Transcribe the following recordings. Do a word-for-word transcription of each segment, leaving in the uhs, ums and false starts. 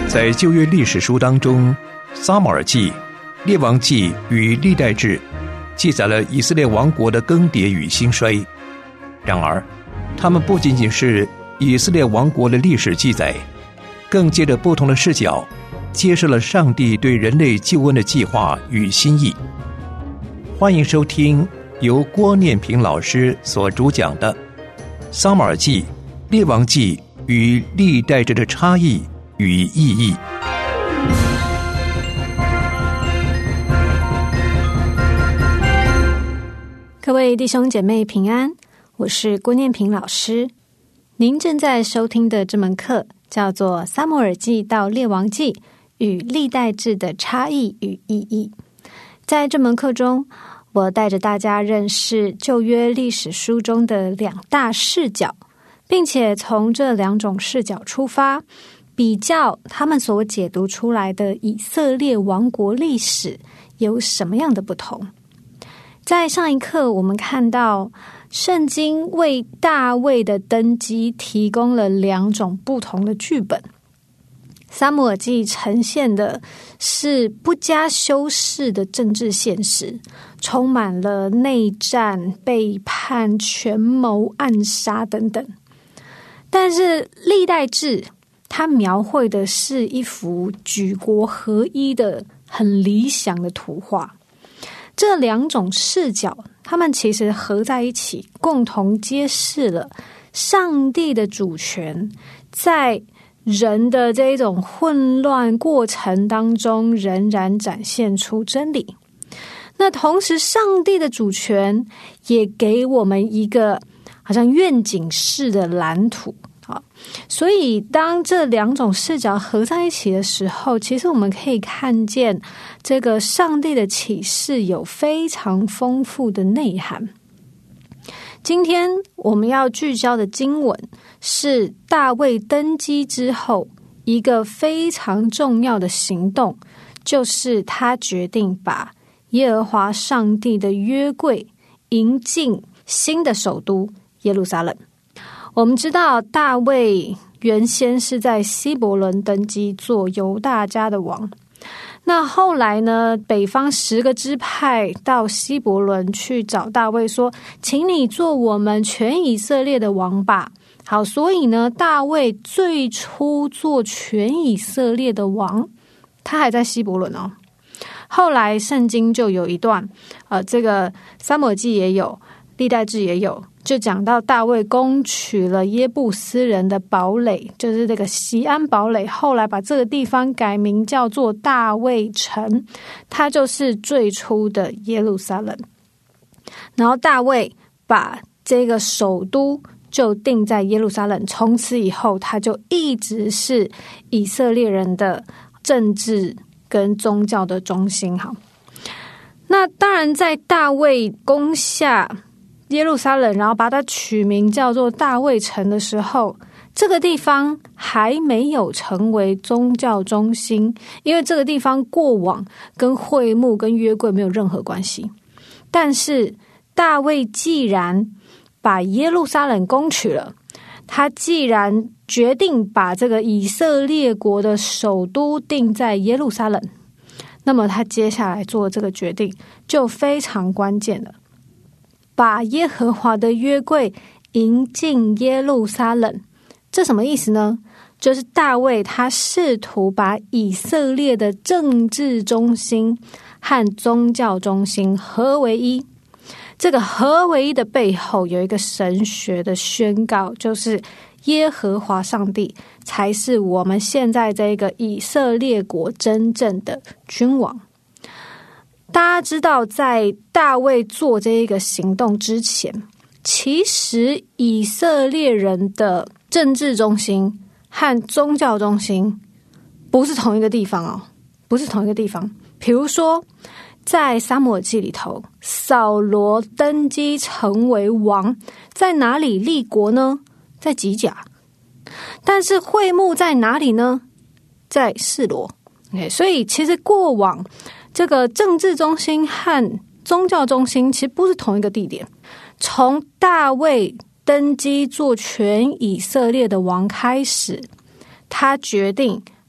在旧约历史书当中，撒母耳记、列王记与历代志记载了以色列王国的更迭与兴衰。然而，他们不仅仅是以色列王国的历史记载，更借着不同的视角，揭示了上帝对人类救恩的计划与心意。欢迎收听由郭念平老师所主讲的《撒母耳记、列王记与历代志的差异与意义》。 各位弟兄姐妹平安，我是郭念平老师。您正在收听的这门课叫做《撒母耳记到列王记与历代志的差异与意义》。在这门课中，我带着大家认识旧约历史书中的两大视角，并且从这两种视角出发，比较他们所解读出来的以色列王国历史有什么样的不同。在上一课，我们看到圣经为大卫的登基提供了两种不同的剧本。撒母耳记呈现的是不加修饰的政治现实，充满了内战、背叛、权谋、暗杀等等。但是历代志它描绘的是一幅举国合一的很理想的图画。这两种视角，他们其实合在一起，共同揭示了上帝的主权在人的这种混乱过程当中仍然展现出真理。那同时上帝的主权也给我们一个好像愿景式的蓝图。所以当这两种视角合在一起的时候，其实我们可以看见这个上帝的启示有非常丰富的内涵。今天我们要聚焦的经文是大卫登基之后一个非常重要的行动，就是他决定把耶和华上帝的约柜迎进新的首都耶路撒冷。我们知道大卫原先是在希伯伦登基做犹大家的王，那后来呢，北方十个支派到希伯伦去找大卫说，请你做我们全以色列的王吧。好，所以呢，大卫最初做全以色列的王，他还在希伯伦哦。后来圣经就有一段，呃，这个撒母耳记也有，历代志也有，就讲到大卫攻取了耶布斯人的堡垒，就是这个锡安堡垒，后来把这个地方改名叫做大卫城，它就是最初的耶路撒冷。然后大卫把这个首都就定在耶路撒冷，从此以后他就一直是以色列人的政治跟宗教的中心。好，那当然在大卫攻下耶路撒冷，然后把它取名叫做大卫城的时候，这个地方还没有成为宗教中心，因为这个地方过往跟会幕跟约柜没有任何关系。但是大卫既然把耶路撒冷攻取了，他既然决定把这个以色列国的首都定在耶路撒冷，那么他接下来做这个决定就非常关键了，把耶和华的约柜迎进耶路撒冷。这什么意思呢？就是大卫他试图把以色列的政治中心和宗教中心合为一。这个合为一的背后有一个神学的宣告，就是耶和华上帝才是我们现在这个以色列国真正的君王。大家知道，在大卫做这一个行动之前，其实以色列人的政治中心和宗教中心不是同一个地方哦，不是同一个地方。比如说，在撒母耳记里头，扫罗登基成为王，在哪里立国呢？在吉甲。但是会幕在哪里呢？在示罗。Okay, 所以其实过往这个政治中心和宗教中心其实不是同一个地点。从大卫登基做全以色列的王开始，他决定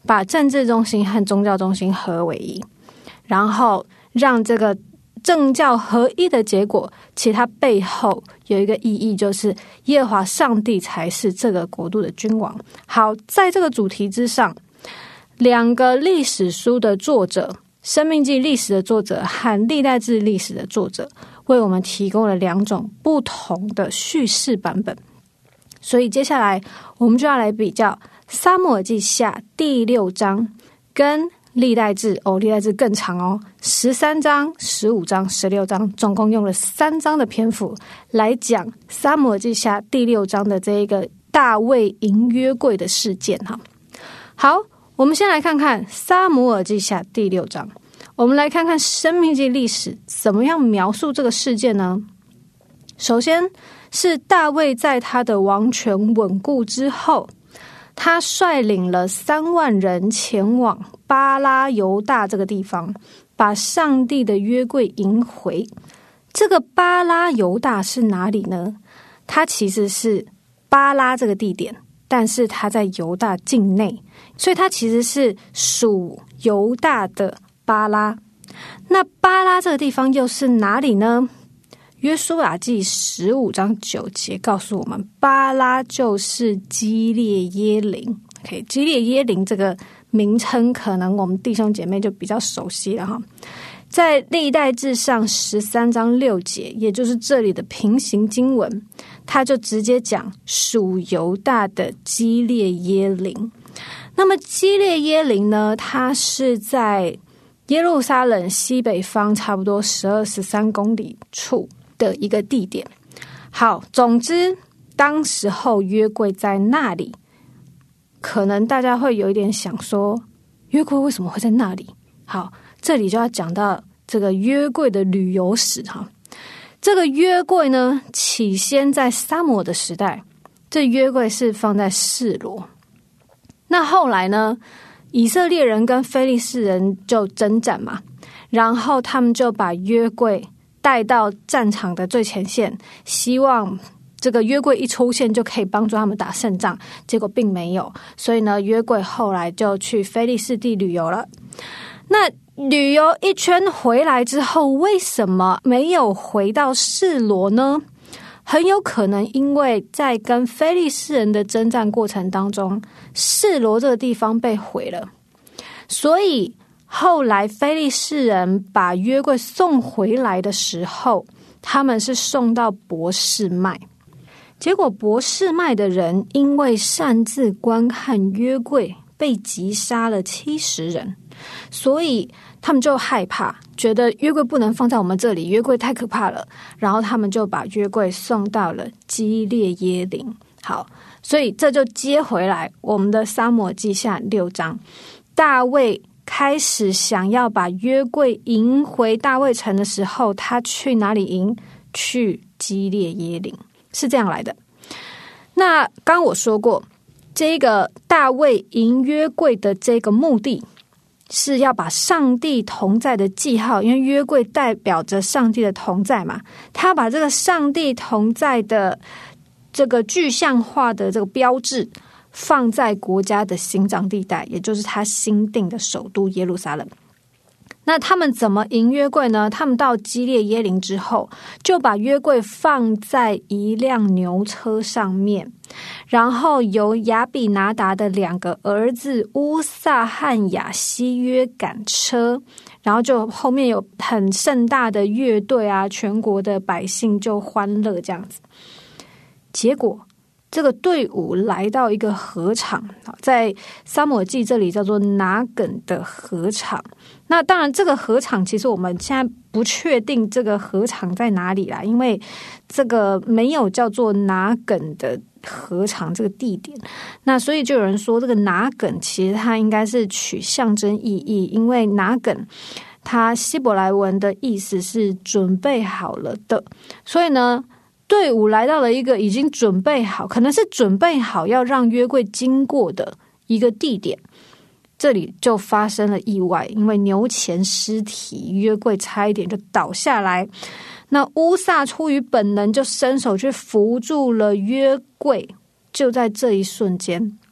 把政治中心和宗教中心合为一，然后让这个政教合一的结果，其实它背后有一个意义，就是耶和华上帝才是这个国度的君王。好，在这个主题之上，两个历史书的作者，生命记历史的作者和历代志历史的作者，为我们提供了两种不同的叙事版本。所以接下来我们就要来比较撒母耳记下第六章跟历代志，哦，历代志更长哦，十三章、十五章、十六章，总共用了三章的篇幅来讲撒母耳记下第六章的这一个大卫迎约柜的事件哈。好，我们先来看看撒母耳记下第六章，我们来看看生命记历史怎么样描述这个事件呢？首先是大卫在他的王权稳固之后，他率领了三万人前往巴拉犹大这个地方，把上帝的约柜迎回。这个巴拉犹大是哪里呢？它其实是巴拉这个地点，但是它在犹大境内，所以它其实是属犹大的巴拉。那巴拉这个地方又是哪里呢？约书亚记十五章九节告诉我们，巴拉就是基列耶琳。OK， 基列耶琳这个名称可能我们弟兄姐妹就比较熟悉了哈。在历代志上十三章六节，也就是这里的平行经文，他就直接讲属犹大的基列耶琳。那么基列耶琳呢，它是在耶路撒冷西北方差不多十二十三公里处的一个地点。好，总之当时候约柜在那里，可能大家会有一点想说，约柜为什么会在那里？好，这里就要讲到这个约柜的旅游史哈。这个约柜呢，起先在撒母耳的时代，这约柜是放在示罗。那后来呢，以色列人跟非利士人就征战嘛，然后他们就把约柜带到战场的最前线，希望这个约柜一出现就可以帮助他们打胜仗，结果并没有。所以呢，约柜后来就去非利士地旅游了。那旅游一圈回来之后，为什么没有回到示罗呢？很有可能因为在跟非利士人的征战过程当中，示罗这个地方被毁了，所以后来非利士人把约柜送回来的时候，他们是送到伯示麦。结果伯示麦的人因为擅自观看约柜，被击杀了七十人，所以他们就害怕，觉得约柜不能放在我们这里，约柜太可怕了，然后他们就把约柜送到了基列耶琳。好，所以这就接回来我们的撒母耳记下六章，大卫开始想要把约柜迎回大卫城的时候，他去哪里迎？去基列耶琳，是这样来的。那刚刚我说过，这个大卫迎约柜的这个目的是要把上帝同在的记号，因为约柜代表着上帝的同在嘛，他把这个上帝同在的这个具象化的这个标志放在国家的心脏地带，也就是他新定的首都耶路撒冷。那他们怎么迎约柜呢？他们到基列耶琳之后，就把约柜放在一辆牛车上面，然后由亚比拿达的两个儿子乌撒和亚西约赶车，然后就后面有很盛大的乐队啊，全国的百姓就欢乐这样子。结果这个队伍来到一个河场，在撒母耳记这里叫做拿梗的河场。那当然这个河场其实我们现在不确定这个河场在哪里啦，因为这个没有叫做拿梗的河场这个地点。那所以就有人说这个拿梗其实它应该是取象征意义，因为拿梗它希伯来文的意思是准备好了的，所以呢队伍来到了一个已经准备好，可能是准备好要让约柜经过的一个地点，这里就发生了意外，因为牛前失蹄，约柜差一点就倒下来。那乌撒出于本能就伸手去扶住了约柜，就在这一瞬间，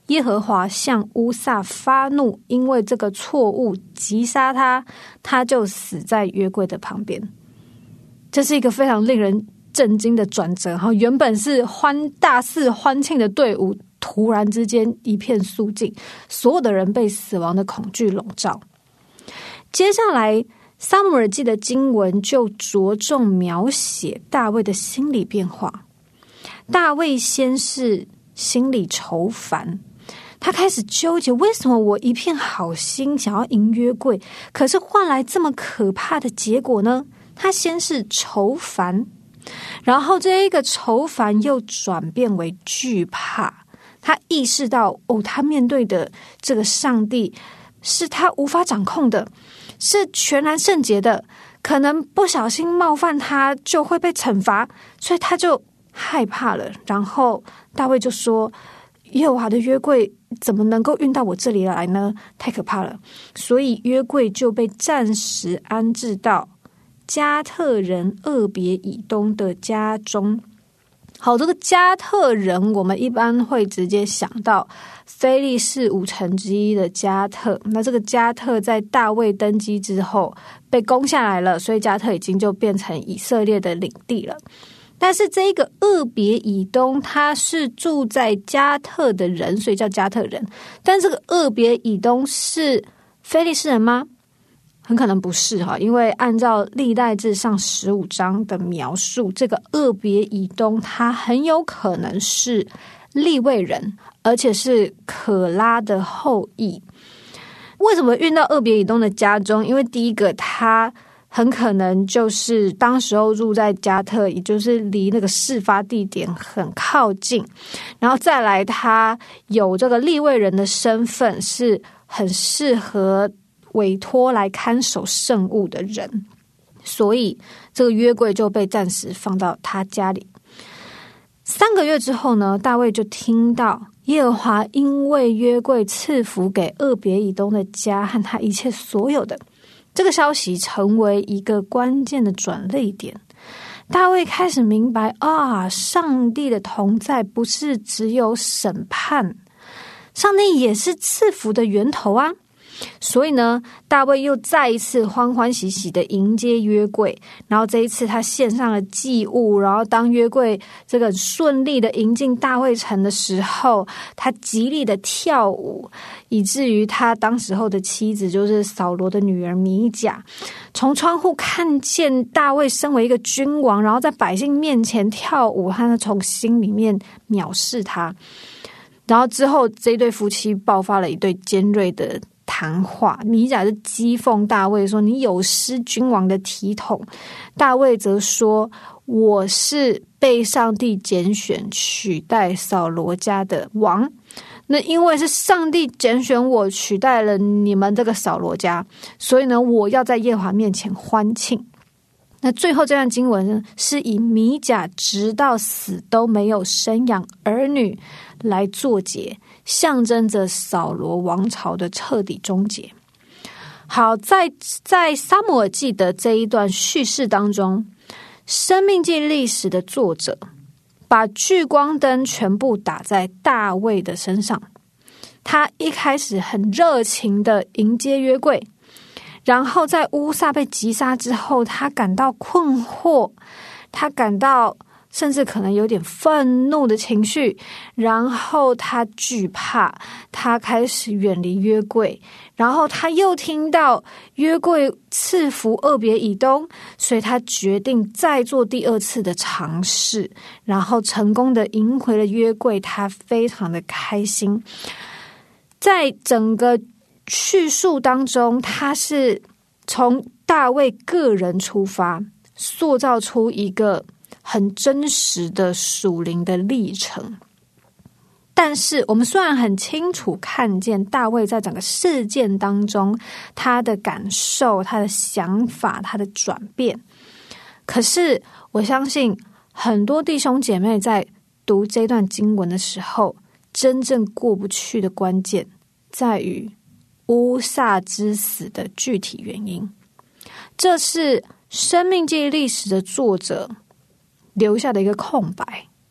耶和华向乌撒发怒，因为这个错误击杀他，他就死在约柜的旁边。这是一个非常令人震惊的转折，原本是欢大肆欢庆的队伍，突然之间一片肃静，所有的人被死亡的恐惧笼罩。接下来撒母耳记的经文就着重描写大卫的心理变化。大卫先是心里愁烦，他开始纠结，为什么我一片好心想要迎约柜，可是换来这么可怕的结果呢？他先是愁烦，然后这一个愁烦又转变为惧怕。他意识到，哦，他面对的这个上帝是他无法掌控的，是全然圣洁的，可能不小心冒犯他就会被惩罚，所以他就害怕了。然后大卫就说，耶和华的约柜怎么能够运到我这里来呢？太可怕了。所以约柜就被暂时安置到加特人俄别以东的家中。好，这个加特人我们一般会直接想到非利士五城之一的加特，那这个加特在大卫登基之后被攻下来了，所以加特已经就变成以色列的领地了。但是这个俄别以东他是住在加特的人，所以叫加特人。但这个俄别以东是非利士人吗？很可能不是哈，因为按照历代志上十五章的描述，这个俄别以东他很有可能是利未人，而且是可拉的后裔。为什么运到俄别以东的家中？因为第一个，他很可能就是当时候住在加特，也就是离那个事发地点很靠近，然后再来他有这个利未人的身份，是很适合委托来看守圣物的人，所以这个约柜就被暂时放到他家里。三个月之后呢，大卫就听到耶和华因为约柜赐福给俄别以东的家和他一切所有的，这个消息成为一个关键的转捩点。大卫开始明白啊，上帝的同在不是只有审判，上帝也是赐福的源头啊。所以呢，大卫又再一次欢欢喜喜的迎接约柜，然后这一次他献上了祭物，然后当约柜这个顺利的迎进大卫城的时候，他极力的跳舞，以至于他当时候的妻子就是扫罗的女儿米甲，从窗户看见大卫身为一个君王，然后在百姓面前跳舞，他从心里面藐视他。然后之后这对夫妻爆发了一对尖锐的谈话，米甲就讥讽大卫说，你有失君王的体统。大卫则说，我是被上帝拣选取代扫罗家的王，那因为是上帝拣选我取代了你们这个扫罗家，所以呢，我要在耶和华面前欢庆。那最后这段经文呢，是以米甲直到死都没有生养儿女来作结，象征着扫罗王朝的彻底终结。好，在在撒母耳记的这一段叙事当中，生命记历史的作者把聚光灯全部打在大卫的身上。他一开始很热情的迎接约柜，然后在乌撒被击杀之后，他感到困惑，他感到甚至可能有点愤怒的情绪，然后他惧怕，他开始远离约柜，然后他又听到约柜赐福俄别以东，所以他决定再做第二次的尝试，然后成功的赢回了约柜，他非常的开心。在整个叙述当中，他是从大卫个人出发，塑造出一个很真实的属灵的历程。但是我们虽然很清楚看见大卫在整个事件当中他的感受、他的想法、他的转变，可是我相信很多弟兄姐妹在读这段经文的时候，真正过不去的关键在于乌撒之死的具体原因。这是生命记历史的作者留下的一个空白，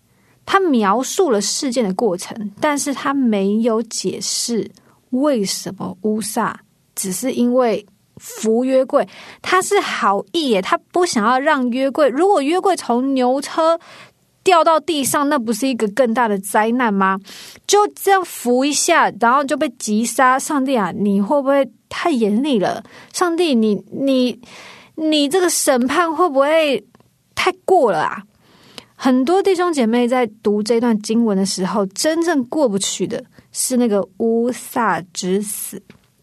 他描述了事件的过程，但是他没有解释为什么乌撒只是因为扶约柜，他是好意耶，他不想要让约柜，如果约柜从牛车掉到地上，那不是一个更大的灾难吗？就这样扶一下，然后就被击杀。上帝啊，你会不会太严厉了？上帝，你你你这个审判会不会太过了啊？很多弟兄姐妹在读这段经文的时候，真正过不去的是那个乌撒之死。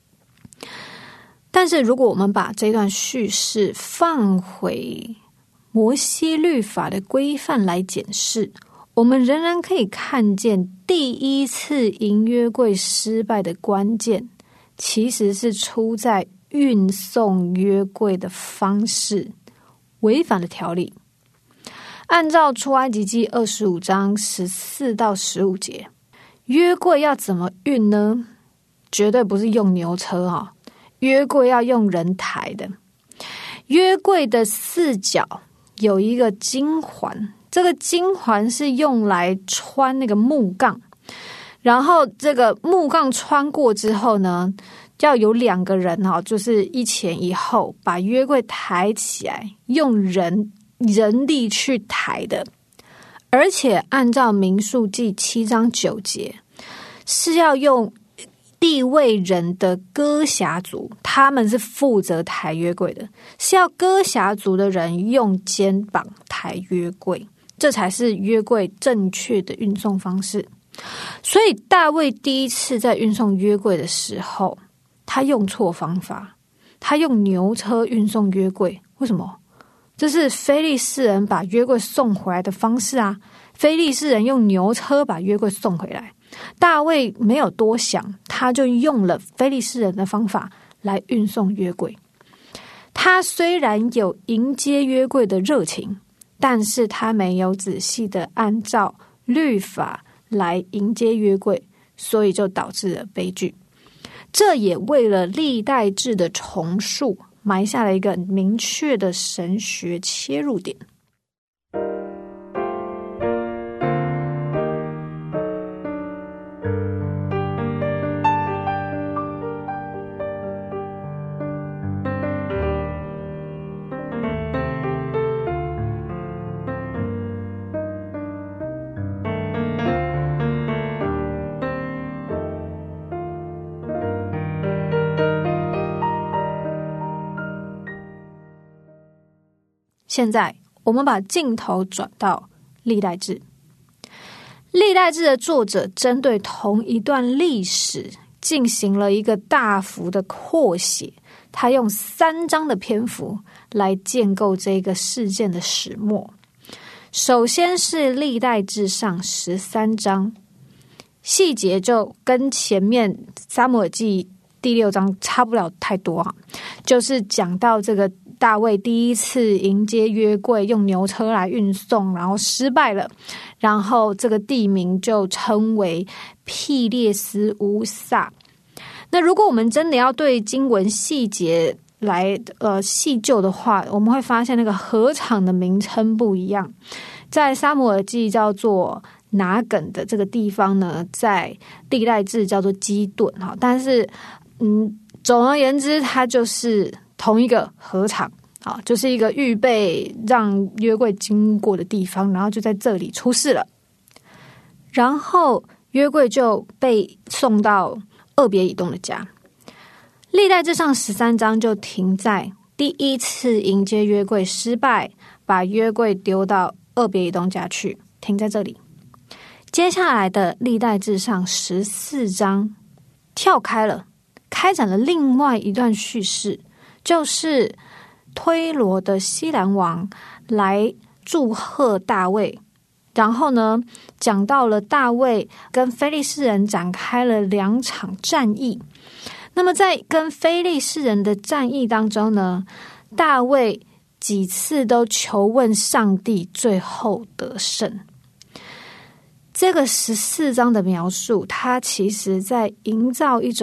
但是如果我们把这段叙事放回摩西律法的规范来检视，我们仍然可以看见第一次迎约柜失败的关键其实是出在运送约柜的方式违反了条例。按照出埃及记二十五章十四到十五节，约柜要怎么运呢？绝对不是用牛车啊、哦，约柜要用人抬的。约柜的四角有一个金环，这个金环是用来穿那个木杠，然后这个木杠穿过之后呢，要有两个人哈，就是一前一后把约柜抬起来，用人人力去抬的。而且按照民数记七章九节，是要用利未人的哥辖族，他们是负责抬约柜的，是要哥辖族的人用肩膀抬约柜，这才是约柜正确的运送方式。所以大卫第一次在运送约柜的时候，他用错方法，他用牛车运送约柜。为什么？这是非利士人把约柜送回来的方式啊！非利士人用牛车把约柜送回来，大卫没有多想，他就用了非利士人的方法来运送约柜。他虽然有迎接约柜的热情，但是他没有仔细的按照律法来迎接约柜，所以就导致了悲剧。这也为了历代志的重述埋下了一个明确的神学切入点。现在我们把镜头转到历代志。历代志的作者针对同一段历史进行了一个大幅的扩写，他用三章的篇幅来建构这个事件的始末。首先是历代志上十三章，细节就跟前面撒母耳记第六章差不了太多啊，就是讲到这个大卫第一次迎接约柜，用牛车来运送，然后失败了，然后这个地名就称为庇列斯乌撒。那如果我们真的要对经文细节来呃细究的话，我们会发现那个禾场的名称不一样，在撒母耳记叫做拿梗的这个地方呢，在历代志叫做基顿哈，但是嗯，总而言之，它就是同一个禾场，好，就是一个预备让约柜经过的地方，然后就在这里出事了，然后约柜就被送到俄别以东的家。历代志上十三章就停在第一次迎接约柜失败，把约柜丢到俄别以东家去，停在这里。接下来的历代志上十四章跳开了，开展了另外一段叙事，就是推罗的西兰王来祝贺大卫，然后呢，讲到了大卫跟非利士人展开了两场战役。那么在跟非利士人的战役当中呢，大卫几次都求问上帝，最后得胜。这个十四章的描述，它其实在营造一种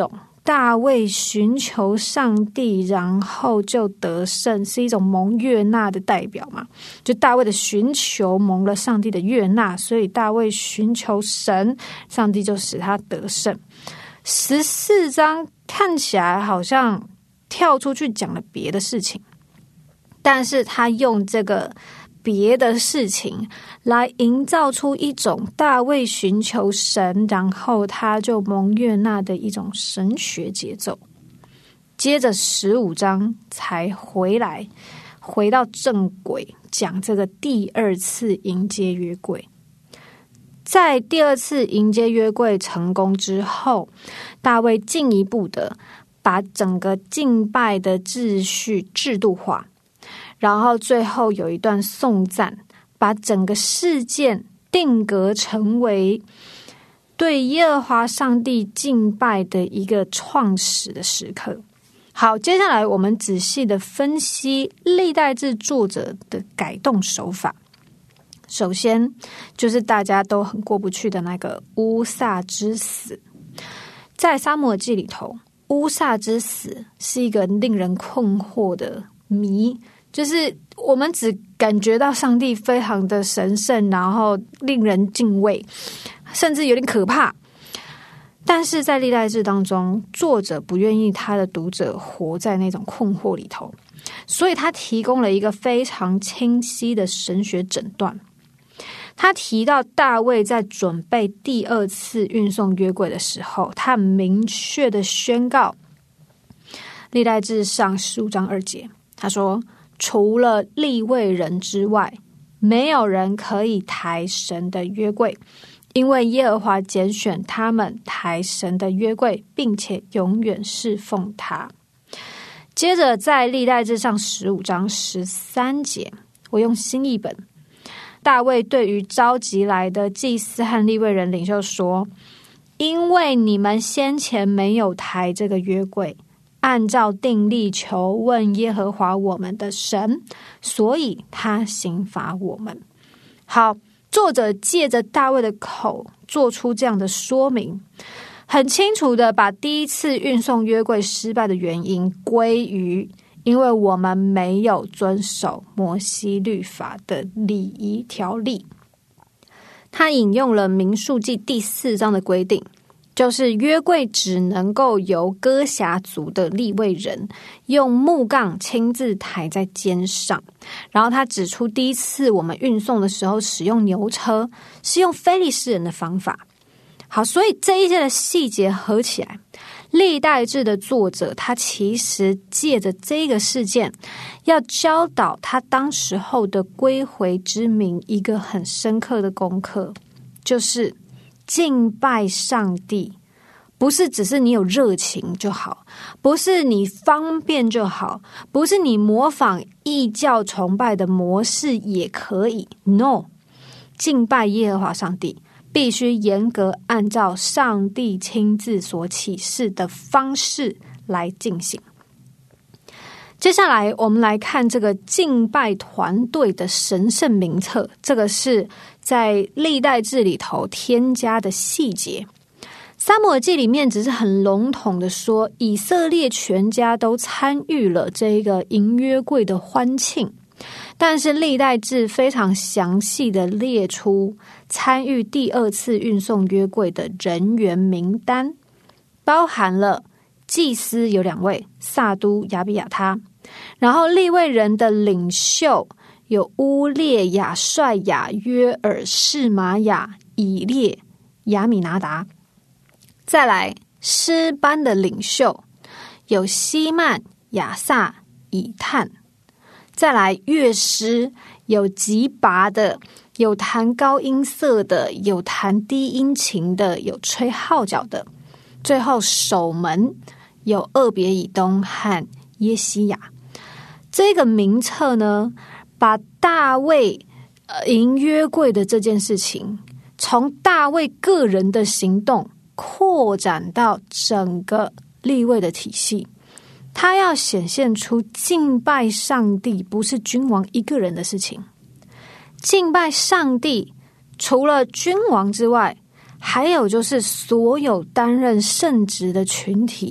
大卫寻求上帝，然后就得胜，是一种蒙悦纳的代表嘛？就大卫的寻求蒙了上帝的悦纳，所以大卫寻求神，上帝就使他得胜。十四章看起来好像跳出去讲了别的事情，但是他用这个别的事情来营造出一种大卫寻求神，然后他就蒙悦纳的一种神学节奏。接着十五章才回来回到正轨，讲这个第二次迎接约柜。在第二次迎接约柜成功之后，大卫进一步的把整个敬拜的秩序制度化，然后最后有一段颂赞，把整个事件定格成为对耶和华上帝敬拜的一个创始的时刻。好，接下来我们仔细的分析历代志作者的改动手法。首先就是大家都很过不去的那个乌撒之死。在撒母耳记里头，乌撒之死是一个令人困惑的谜，就是我们只感觉到上帝非常的神圣，然后令人敬畏，甚至有点可怕。但是在历代志当中，作者不愿意他的读者活在那种困惑里头，所以他提供了一个非常清晰的神学诊断。他提到大卫在准备第二次运送约柜的时候，他明确的宣告，历代志上十五章二节，他说，除了利未人之外，没有人可以抬神的约柜，因为耶和华拣选他们抬神的约柜，并且永远侍奉他。接着在历代志上十五章十三节，我用新译本，大卫对于召集来的祭司和利未人领袖说，因为你们先前没有抬这个约柜，按照定例求问耶和华我们的神，所以他刑罚我们。好，作者借着大卫的口做出这样的说明，很清楚的把第一次运送约柜失败的原因归于因为我们没有遵守摩西律法的礼仪条例。他引用了民数记第四章的规定，就是约柜只能够由歌辖族的利未人用木杠亲自抬在肩上。然后他指出第一次我们运送的时候使用牛车，是用非利士人的方法。好，所以这一些的细节合起来，历代志的作者他其实借着这个事件要教导他当时候的归回之民一个很深刻的功课，就是敬拜上帝不是只是你有热情就好，不是你方便就好，不是你模仿异教崇拜的模式也可以。 No， 敬拜耶和华上帝必须严格按照上帝亲自所启示的方式来进行。接下来我们来看这个敬拜团队的神圣名册，这个是在历代志里头添加的细节。撒母耳记里面只是很笼统的说，以色列全家都参与了这个迎约柜的欢庆，但是历代志非常详细的列出参与第二次运送约柜的人员名单，包含了祭司有两位，撒都、亚比亚他，然后利未人的领袖有乌列、亚帅亚、约尔、示玛雅、以列、亚米拿达。再来诗班的领袖有希曼、亚萨、以探。再来乐师有击拔的，有弹高音色的，有弹低音琴的，有吹号角的。最后守门有俄别以东和耶西亚。这个名册呢，把大卫呃迎约柜的这件事情，从大卫个人的行动扩展到整个利未的体系。他要显现出敬拜上帝不是君王一个人的事情，敬拜上帝除了君王之外，还有就是所有担任圣职的群体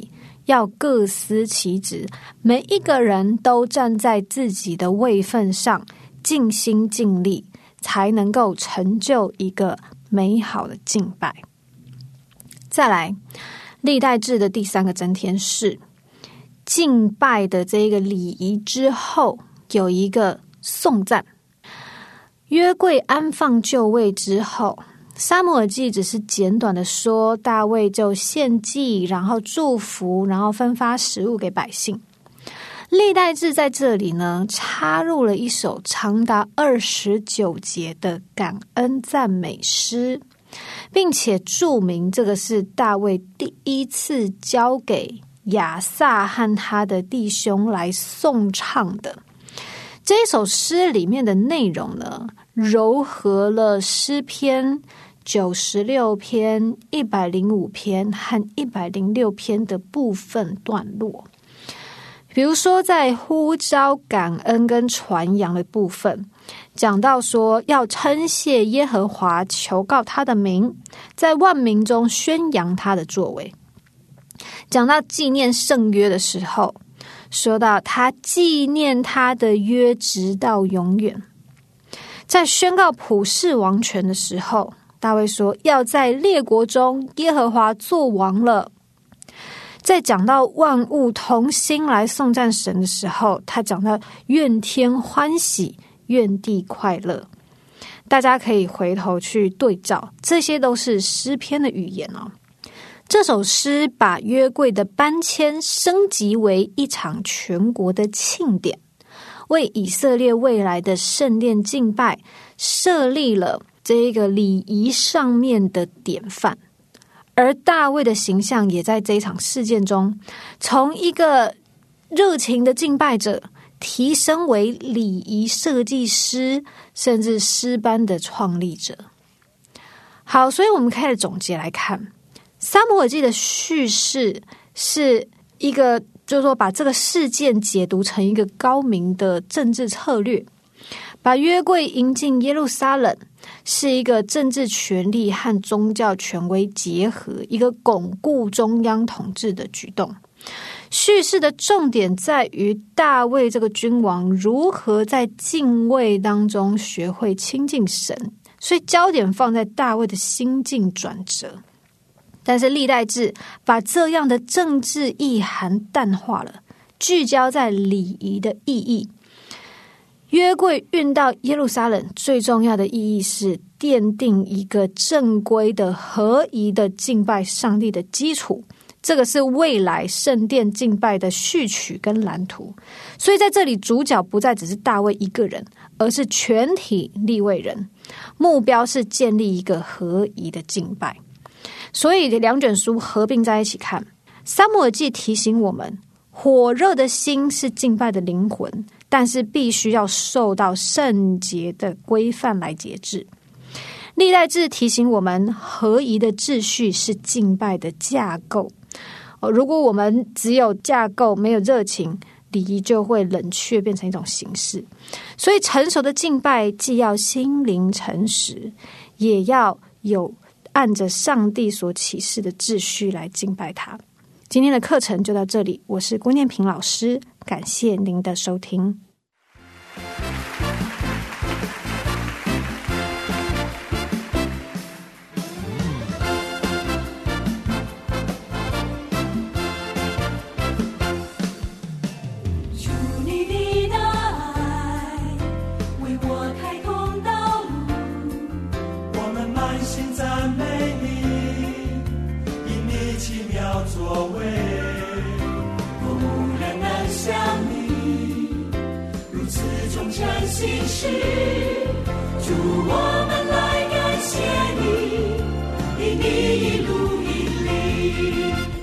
要各司其职，每一个人都站在自己的位分上，尽心尽力，才能够成就一个美好的敬拜。再来，历代志的第三个增添是敬拜的这个礼仪之后，有一个颂赞。约柜安放就位之后，撒母耳记只是简短的说，大卫就献祭，然后祝福，然后分发食物给百姓。历代志在这里呢，插入了一首长达二十九节的感恩赞美诗，并且注明这个是大卫第一次交给亚萨和他的弟兄来颂唱的。这一首诗里面的内容呢，糅合了诗篇九十六篇、一百零五篇和一百零六篇的部分段落。比如说在呼召感恩跟传扬的部分，讲到说要称谢耶和华，求告他的名，在万民中宣扬他的作为。讲到纪念圣约的时候，说到他纪念他的约直到永远。在宣告普世王权的时候，大卫说要在列国中耶和华作王了。在讲到万物同心来颂赞神的时候，他讲到愿天欢喜，愿地快乐。大家可以回头去对照，这些都是诗篇的语言哦。这首诗把约柜的搬迁升级为一场全国的庆典，为以色列未来的圣殿敬拜设立了这个礼仪上面的典范。而大卫的形象也在这一场事件中，从一个热情的敬拜者提升为礼仪设计师，甚至诗班的创立者。好，所以我们开始总结来看，撒母耳记的叙事是一个，就是说把这个事件解读成一个高明的政治策略，把约柜迎进耶路撒冷是一个政治权力和宗教权威结合，一个巩固中央统治的举动。叙事的重点在于大卫这个君王如何在敬畏当中学会亲近神，所以焦点放在大卫的心境转折。但是历代志把这样的政治意涵淡化了，聚焦在礼仪的意义。约柜运到耶路撒冷最重要的意义是奠定一个正规的合宜的敬拜上帝的基础，这个是未来圣殿敬拜的序曲跟蓝图。所以在这里主角不再只是大卫一个人，而是全体利未人，目标是建立一个合宜的敬拜。所以两卷书合并在一起看，撒母耳记提醒我们，火热的心是敬拜的灵魂，但是必须要受到圣洁的规范来节制。历代志提醒我们，合宜的秩序是敬拜的架构。如果我们只有架构没有热情，礼仪就会冷却，变成一种形式。所以成熟的敬拜既要心灵诚实，也要有按着上帝所启示的秩序来敬拜他。今天的课程就到这里，我是郭念平老师，感谢您的收听。 主你的大爱为我开通道路，我们满心赞美你，因你奇妙作为，无人能像你如此忠诚心事。主，我们来感谢你，因你一路引领，